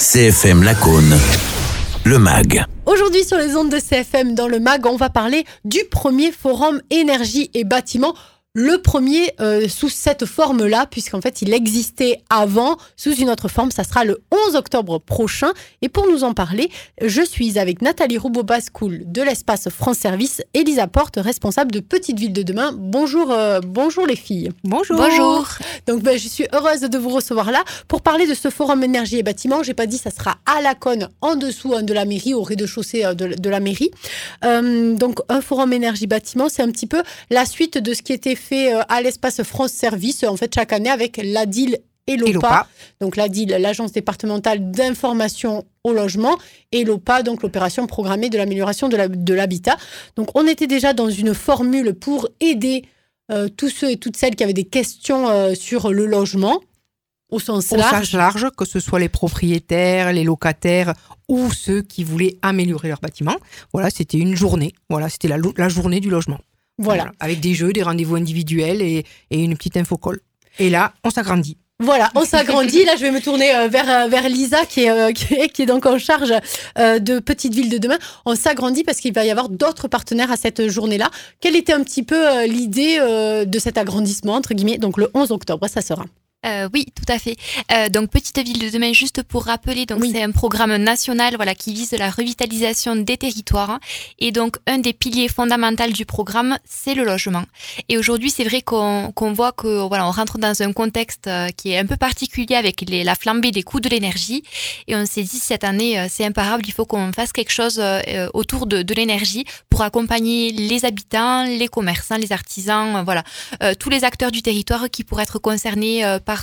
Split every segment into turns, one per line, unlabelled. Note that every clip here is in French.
CFM Lacaune, le MAG.
Aujourd'hui sur les ondes de CFM dans le MAG, on va parler du premier forum énergie et bâtiment. Le premier sous cette forme-là, puisqu'en fait il existait avant sous une autre forme. Ça sera le 11 octobre prochain. Et pour nous en parler, je suis avec Nathalie Roubaud-Bascoul de l'espace France Service et Lisa Porte, responsable de Petite Ville de Demain. Bonjour, bonjour les filles.
Bonjour.
Bonjour.
Donc je suis heureuse de vous recevoir là pour parler de ce forum énergie et bâtiment. J'ai pas dit ça sera à Lacaune, en dessous de la mairie, au rez-de-chaussée de la mairie. Donc un forum énergie bâtiment, c'est un petit peu la suite de ce qui était fait à l'espace France Service, en fait chaque année avec l'ADIL et l'OPA. Donc l'ADIL, l'Agence départementale d'information au logement, et l'OPA, donc l'opération programmée de l'amélioration de l'habitat. Donc on était déjà dans une formule pour aider tous ceux et toutes celles qui avaient des questions sur le logement au sens
large, que ce soit les propriétaires, les locataires ou ceux qui voulaient améliorer leur bâtiment. Voilà, c'était une journée. Voilà, c'était la journée du logement.
Voilà.
Avec des jeux, des rendez-vous individuels et une petite infocolle. Et là, on s'agrandit.
Voilà, on s'agrandit. Là, je vais me tourner vers Lisa qui est donc en charge de Petite Ville de Demain. On s'agrandit parce qu'il va y avoir d'autres partenaires à cette journée-là. Quelle était un petit peu l'idée de cet agrandissement, entre guillemets? Donc le 11 octobre, ça sera.
Oui, tout à fait. Donc Petite Ville de Demain, juste pour rappeler, donc c'est un programme national, qui vise la revitalisation des territoires. Et donc un des piliers fondamentaux du programme, c'est le logement. Et aujourd'hui, c'est vrai qu'on voit que on rentre dans un contexte qui est un peu particulier avec la flambée des coûts de l'énergie. Et on s'est dit cette année, c'est imparable, il faut qu'on fasse quelque chose autour de l'énergie pour accompagner les habitants, les commerçants, les artisans, tous les acteurs du territoire qui pourraient être concernés par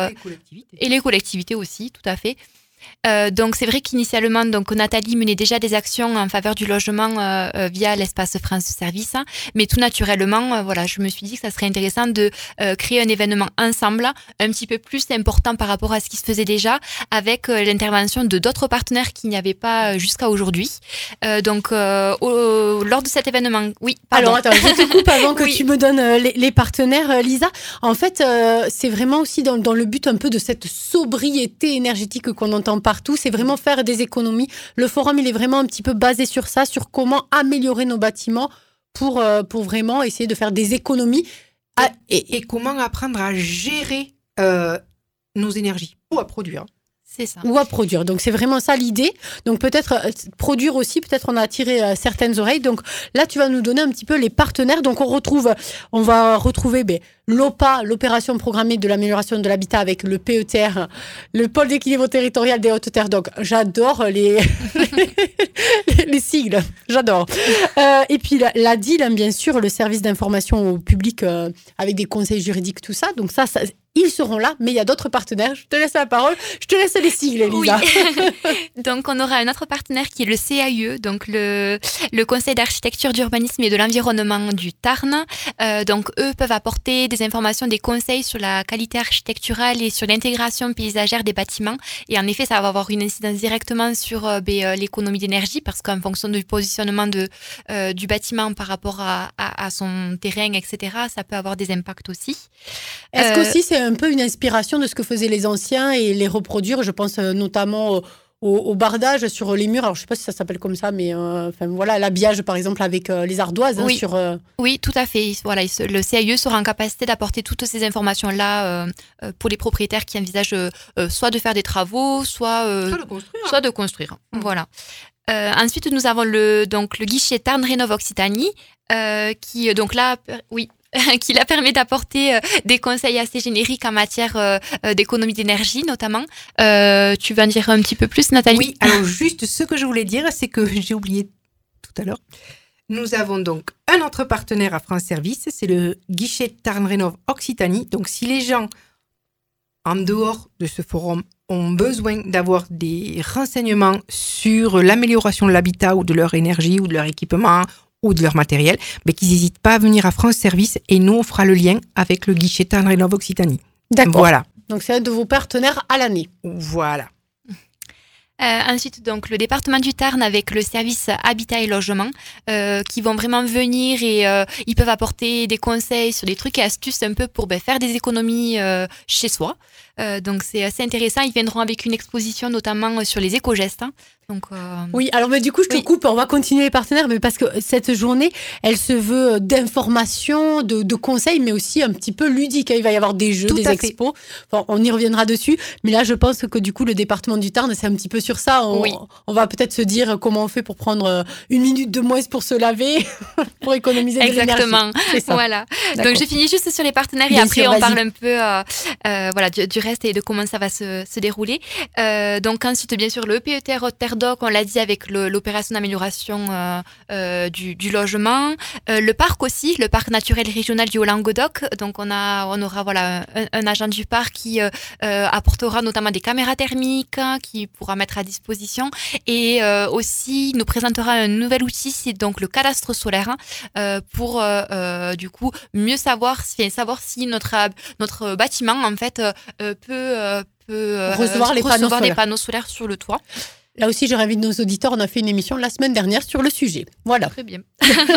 et les collectivités aussi, tout à fait. Donc c'est vrai qu'initialement Nathalie menait déjà des actions en faveur du logement via l'espace France Service, mais tout naturellement je me suis dit que ça serait intéressant de créer un événement ensemble un petit peu plus important par rapport à ce qui se faisait déjà, avec l'intervention de d'autres partenaires qu'il n'y avait pas jusqu'à aujourd'hui. Lors de cet événement, oui, pardon.
Alors attends, je te coupe avant que tu me donnes les partenaires, Lisa. En fait, c'est vraiment aussi dans le but un peu de cette sobriété énergétique qu'on entend partout, c'est vraiment faire des économies. Le forum, il est vraiment un petit peu basé sur ça, sur comment améliorer nos bâtiments pour vraiment essayer de faire des économies.
Et comment apprendre à gérer nos énergies ou à produire.
C'est ça.
Ou à produire. Donc, c'est vraiment ça l'idée. Donc, peut-être produire aussi, peut-être on a attiré certaines oreilles. Donc, là, tu vas nous donner un petit peu les partenaires. Donc, on va retrouver l'OPA, l'opération programmée de l'amélioration de l'habitat, avec le PETR, le pôle d'équilibre territorial des Hautes-Terres. Donc, j'adore les sigles. J'adore. Et puis, l'ADIL, bien sûr, le service d'information au public avec des conseils juridiques, tout ça. Donc, ça ils seront là, mais il y a d'autres partenaires. Je te laisse la parole. Je te laisse les sigles, Elisa.
Oui. Donc, on aura un autre partenaire qui est le CAUE, donc le Conseil d'architecture, d'urbanisme et de l'environnement du Tarn. Donc, eux peuvent apporter des informations, des conseils sur la qualité architecturale et sur l'intégration paysagère des bâtiments. Et en effet, ça va avoir une incidence directement sur l'économie d'énergie, parce qu'en fonction du positionnement du bâtiment par rapport à son terrain, etc., ça peut avoir des impacts aussi.
Est-ce qu'aussi c'est un peu une inspiration de ce que faisaient les anciens et les reproduire? Je pense notamment au bardage sur les murs. Alors, je ne sais pas si ça s'appelle comme ça, mais l'habillage, par exemple, avec les ardoises.
Oui. Oui, tout à fait. Le CAIE sera en capacité d'apporter toutes ces informations-là pour les propriétaires qui envisagent soit de faire des travaux, soit de construire. Voilà. Ensuite, nous avons le guichet Tarn Rénov Occitanie, qui la permet d'apporter des conseils assez génériques en matière d'économie d'énergie, notamment. Tu vas en dire un petit peu plus, Nathalie?
Oui, alors juste ce que je voulais dire, c'est que j'ai oublié tout à l'heure. Nous avons donc un autre partenaire à France Service, c'est le guichet Tarn Rénov Occitanie. Donc si les gens, en dehors de ce forum, ont besoin d'avoir des renseignements sur l'amélioration de l'habitat ou de leur énergie ou de leur équipement ou de leur matériel, mais qu'ils n'hésitent pas à venir à France Service, et nous, on fera le lien avec le guichet Tarn Rénov Occitanie.
D'accord.
Voilà.
Donc, c'est un de vos partenaires à l'année.
Voilà.
Ensuite, donc, le département du Tarn avec le service Habitat et Logement qui vont vraiment venir et ils peuvent apporter des conseils sur des trucs et astuces un peu pour faire des économies chez soi. Donc c'est assez intéressant. Ils viendront avec une exposition notamment sur les éco-gestes. Donc,
oui, alors du coup, je te coupe, on va continuer les partenaires, mais parce que cette journée, elle se veut d'information, de conseils, mais aussi un petit peu ludique. Il va y avoir des jeux, des expos. Enfin, on y reviendra dessus, mais là, je pense que du coup, le département du Tarn, c'est un petit peu sur ça. On va peut-être se dire comment on fait pour prendre 1 minute de moins pour se laver, pour économiser de l'énergie.
Exactement. Voilà. Donc, je finis juste sur les partenaires et après, on parle un peu du reste et de comment ça va se dérouler. Donc, ensuite, bien sûr, le PETR Terre d'Oc, on l'a dit, avec l'opération d'amélioration du logement. Le parc aussi, le parc naturel régional du Haut-Languedoc. Donc, on aura un agent du parc qui apportera notamment des caméras thermiques qui pourra mettre à disposition et aussi nous présentera un nouvel outil, c'est donc le cadastre solaire pour du coup mieux savoir si notre bâtiment en fait peut recevoir des panneaux solaires sur le toit.
Là aussi, je réinvite nos auditeurs. On a fait une émission la semaine dernière sur le sujet. Voilà.
Très bien.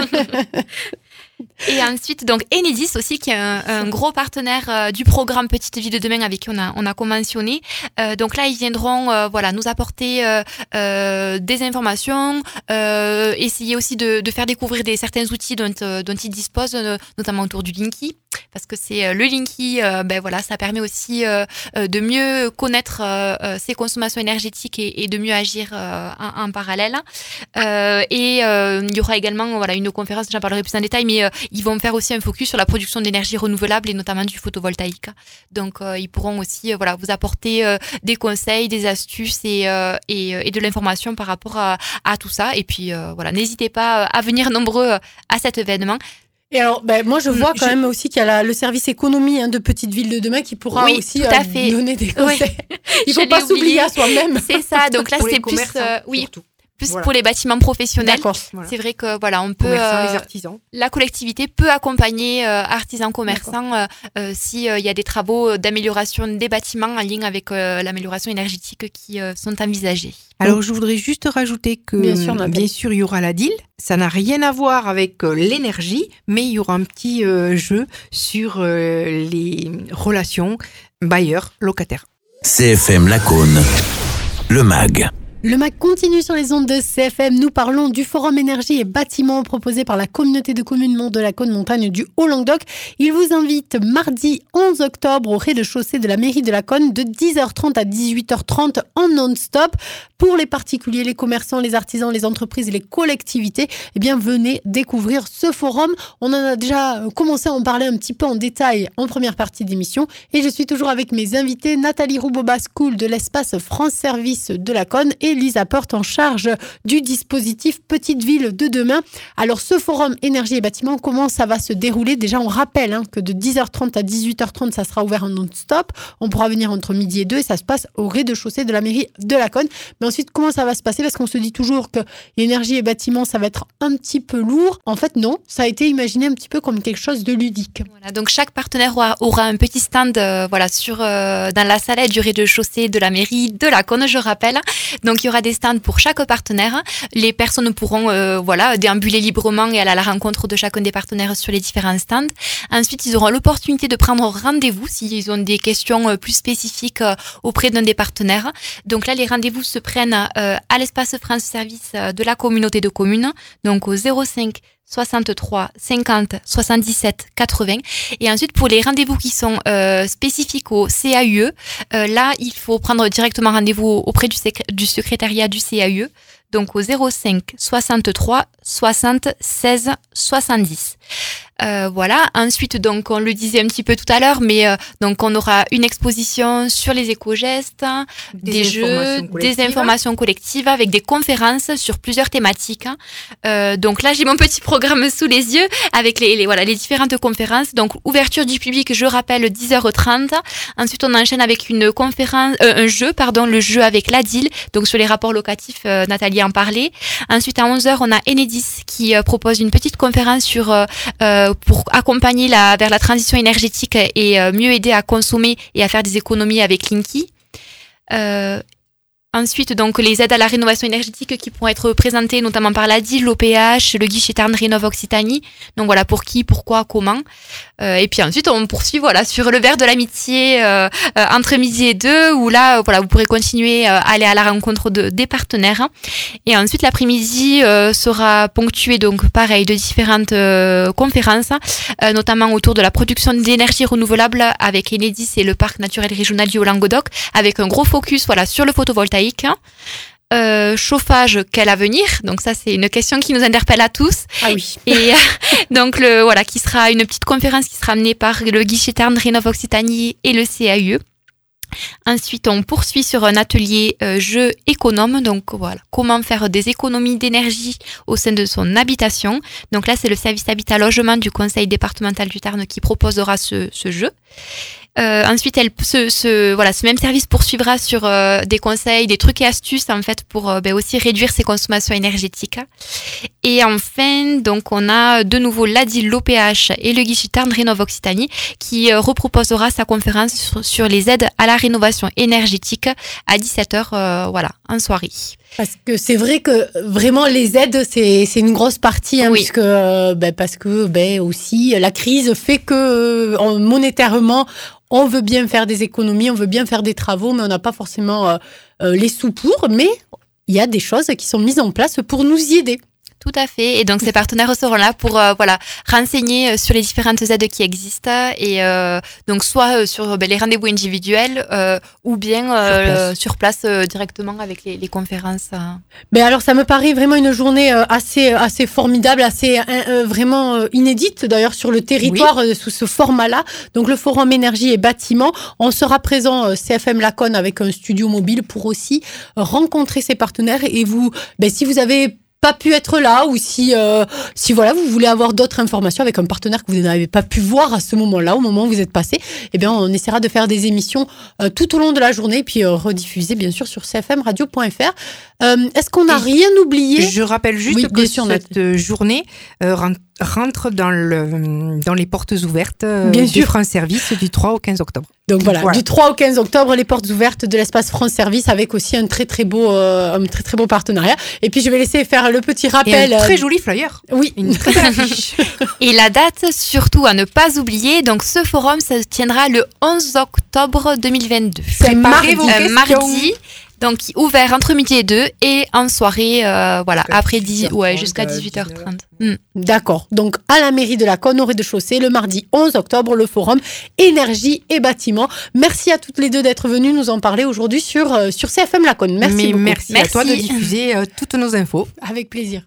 Et ensuite, donc, Enedis aussi, qui est un gros partenaire du programme Petite Ville de Demain avec qui on a conventionné. Donc là, ils viendront nous apporter des informations, essayer aussi de faire découvrir certains outils dont ils disposent, notamment autour du Linky. Parce que c'est le Linky, ça permet aussi de mieux connaître ses consommations énergétiques et de mieux agir en parallèle. Et il y aura également une conférence, j'en parlerai plus en détail, mais ils vont faire aussi un focus sur la production d'énergie renouvelable et notamment du photovoltaïque. Donc ils pourront aussi vous apporter des conseils, des astuces et de l'information par rapport à tout ça. Et puis n'hésitez pas à venir nombreux à cet événement.
Et alors, moi, je vois quand même aussi qu'il y a le service économie de Petite Ville de Demain qui pourra aussi donner des conseils. Il ne faut pas s'oublier à soi-même.
C'est ça. Donc là, c'est plus... Plus pour les bâtiments professionnels. C'est vrai que on peut
les artisans.
La collectivité peut accompagner artisans commerçants s'il y a des travaux d'amélioration des bâtiments en lien avec l'amélioration énergétique qui sont envisagés.
Alors je voudrais juste rajouter que bien sûr il y aura la DIL. Ça n'a rien à voir avec l'énergie, mais il y aura un petit jeu sur les relations bailleurs-locataires.
CFM Lacaune, le MAG.
Le MAG continue sur les ondes de CFM. Nous parlons du Forum Énergie et Bâtiments proposé par la communauté de communes Mont de Lacaune Montagne du Haut-Languedoc. Il vous invite mardi 11 octobre au rez-de-chaussée de la mairie de Lacaune de 10h30 à 18h30 en non-stop. Pour les particuliers, les commerçants, les artisans, les entreprises et les collectivités, venez découvrir ce forum. On en a déjà commencé à en parler un petit peu en détail en première partie d'émission. Et je suis toujours avec mes invités, Nathalie Rouboba-School de l'espace France Service de Lacaune et Lisa Porte en charge du dispositif Petite Ville de Demain. Alors ce forum énergie et bâtiments, comment ça va se dérouler? Déjà on rappelle que de 10h30 à 18h30 ça sera ouvert en non-stop. On pourra venir entre midi et 2 et ça se passe au rez-de-chaussée de la mairie de Lacaune. Mais ensuite comment ça va se passer? Parce qu'on se dit toujours que énergie et bâtiments ça va être un petit peu lourd. En fait non, ça a été imaginé un petit peu comme quelque chose de ludique.
Voilà, donc chaque partenaire aura un petit stand dans la salle du rez-de-chaussée de la mairie de Lacaune, je rappelle. Donc il y aura des stands pour chaque partenaire. Les personnes pourront déambuler librement et aller à la rencontre de chacun des partenaires sur les différents stands. Ensuite, ils auront l'opportunité de prendre rendez-vous s'ils ont des questions plus spécifiques auprès d'un des partenaires. Donc là, les rendez-vous se prennent à l'espace France Service de la communauté de communes, donc au 05 63 50 77 80. Et ensuite, pour les rendez-vous qui sont spécifiques au CAUE, là, il faut prendre directement rendez-vous auprès du secrétariat du CAUE, donc au 05 63 60 16 70. Ensuite, donc, on le disait un petit peu tout à l'heure, mais donc on aura une exposition sur les éco-gestes, des jeux, des informations collectives avec des conférences sur plusieurs thématiques. Donc là, j'ai mon petit programme sous les yeux avec les différentes conférences. Donc, ouverture du public, je rappelle, 10h30. Ensuite, on enchaîne avec une conférence, le jeu avec la DIL, donc sur les rapports locatifs, Nathalie en parlait. Ensuite, à 11h, on a Enedis qui propose une petite conférence pour accompagner vers la transition énergétique et mieux aider à consommer et à faire des économies avec Linky. Ensuite, donc, les aides à la rénovation énergétique qui pourront être présentées notamment par la DIL, l'OPH, le guichet Tarn Rénov Occitanie. Donc voilà, pour qui, pourquoi, comment. Et puis ensuite, on poursuit sur le verre de l'amitié entre midi et 2, où là, vous pourrez continuer à aller à la rencontre des partenaires. Et ensuite, l'après-midi sera ponctué, donc pareil, de différentes conférences, notamment autour de la production d'énergie renouvelable avec Enedis et le parc naturel régional du Haut-Languedoc, avec un gros focus sur le photovoltaïque. Chauffage, quel avenir? Donc ça, c'est une question qui nous interpelle à tous.
Ah oui.
Et donc qui sera une petite conférence qui sera menée par le guichet Tarn Rénov Occitanie et le CAUE. Ensuite, on poursuit sur un atelier jeu économe. Donc comment faire des économies d'énergie au sein de son habitation. Donc là, c'est le service habitat logement du conseil départemental du Tarn qui proposera ce jeu. Ensuite, ce même service poursuivra sur des conseils, des trucs et astuces en fait pour aussi réduire ses consommations énergétiques. Et enfin, donc on a de nouveau l'ADIL, l'OPH et le guichet Tarn Rénov Occitanie qui reproposera sa conférence sur les aides à la rénovation énergétique à 17h en soirée.
Parce que c'est vrai que vraiment les aides c'est une grosse partie
Oui.
puisque parce que aussi la crise fait que monétairement on veut bien faire des économies, on veut bien faire des travaux, mais on n'a pas forcément les sous pour. Mais il y a des choses qui sont mises en place pour nous y aider.
Tout à fait. Et donc, ces partenaires seront là pour renseigner sur les différentes aides qui existent et donc soit sur les rendez-vous individuels ou bien sur place directement avec les conférences.
Alors, ça me paraît vraiment une journée assez formidable, assez vraiment inédite d'ailleurs sur le territoire sous ce format-là. Donc, le Forum Énergie et Bâtiment. On sera présent CFM Laconne avec un studio mobile pour aussi rencontrer ses partenaires et vous, si vous avez pas pu être là ou si vous voulez avoir d'autres informations avec un partenaire que vous n'avez pas pu voir à ce moment-là, au moment où vous êtes passé, on essaiera de faire des émissions tout au long de la journée et puis rediffuser bien sûr sur cfmradio.fr. Est-ce qu'on n'a rien oublié?
Je rappelle juste que cette journée rentre dans les portes ouvertes du France Service du 3 au 15 octobre.
Donc du 3 au 15 octobre, les portes ouvertes de l'espace France Service avec aussi un très très beau partenariat. Et puis je vais laisser faire le petit rappel.
Et un très joli flyer.
Oui.
Une très belle affiche.
Et la date, surtout à ne pas oublier, donc ce forum, ça se tiendra le 11 octobre 2022.
C'est
mardi. Donc, ouvert entre midi et 2 et en soirée, après jusqu'à 18h30.
D'accord. Donc, à la mairie de Laconne, au rez-de-chaussée, le mardi 11 octobre, le forum Énergie et Bâtiment. Merci à toutes les deux d'être venues nous en parler aujourd'hui sur CFM Laconne. Merci beaucoup.
Merci à toi de diffuser toutes nos infos.
Avec plaisir.